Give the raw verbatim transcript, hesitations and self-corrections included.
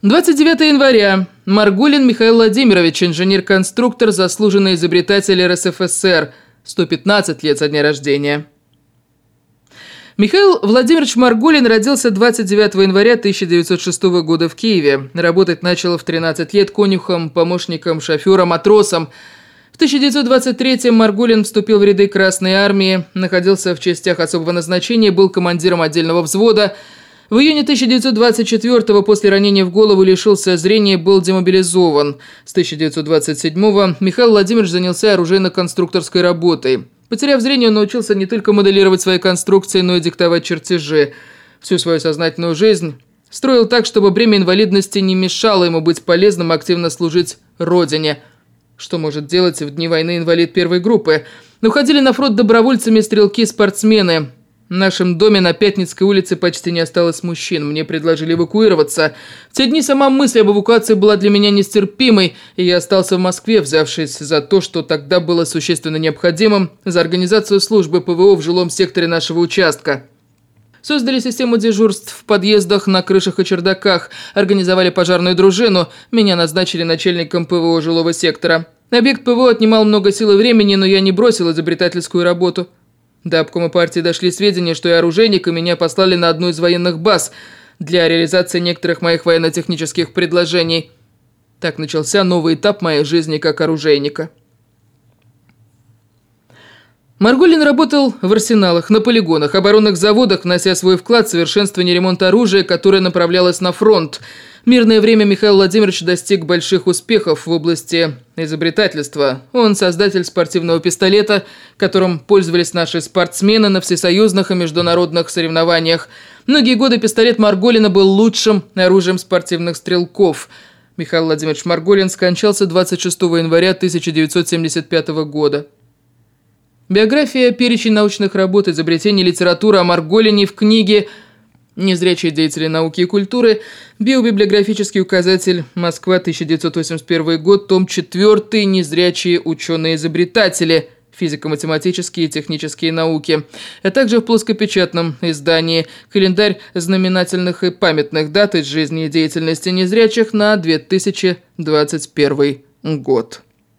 двадцать девятого января. Маргулин Михаил Владимирович, инженер-конструктор, заслуженный изобретатель эр эс эф эс эр. сто пятнадцать лет со дня рождения. Михаил Владимирович Маргулин родился двадцать девятого января тысяча девятьсот шестого года в Киеве. Работать начал в тринадцать лет конюхом, помощником, шофером, матросом. В тысяча девятьсот двадцать третьем Маргулин вступил в ряды Красной Армии, находился в частях особого назначения, был командиром отдельного взвода. В июне тысяча девятьсот двадцать четвёртого после ранения в голову лишился зрения, был демобилизован. С тысяча девятьсот двадцать седьмого Михаил Владимирович занялся оружейно-конструкторской работой. Потеряв зрение, он научился не только моделировать свои конструкции, но и диктовать чертежи. Всю свою сознательную жизнь строил так, чтобы бремя инвалидности не мешало ему быть полезным и активно служить Родине. Что может делать в дни войны инвалид первой группы? Уходили на фронт добровольцами стрелки-спортсмены. В нашем доме на Пятницкой улице почти не осталось мужчин. Мне предложили эвакуироваться. В те дни сама мысль об эвакуации была для меня нестерпимой, и я остался в Москве, взявшись за то, что тогда было существенно необходимым, за организацию службы пэ вэ о в жилом секторе нашего участка. Создали систему дежурств в подъездах, на крышах и чердаках, организовали пожарную дружину, меня назначили начальником пэ вэ о жилого сектора. Объект пэ вэ о отнимал много сил и времени, но я не бросил изобретательскую работу. До обкома партии дошли сведения, что я оружейник, и меня послали на одну из военных баз для реализации некоторых моих военно-технических предложений. Так начался новый этап моей жизни как оружейника. Маргулин работал в арсеналах, на полигонах, оборонных заводах, внося свой вклад в совершенствование ремонта оружия, которое направлялось на фронт. В мирное время Михаил Владимирович достиг больших успехов в области изобретательства. Он создатель спортивного пистолета, которым пользовались наши спортсмены на всесоюзных и международных соревнованиях. Многие годы пистолет Маргулина был лучшим оружием спортивных стрелков. Михаил Владимирович Маргулин скончался двадцать шестого января тысяча девятьсот семьдесят пятого года. Биография, перечень научных работ, изобретений, литература о Маргулине в книге «Незрячие деятели науки и культуры», биобиблиографический указатель «Москва, тысяча девятьсот восемьдесят первый год», том четвёртый «Незрячие ученые-изобретатели. Физико-математические и технические науки», а также в плоскопечатном издании «Календарь знаменательных и памятных дат из жизни и деятельности незрячих на две тысячи двадцать первый год».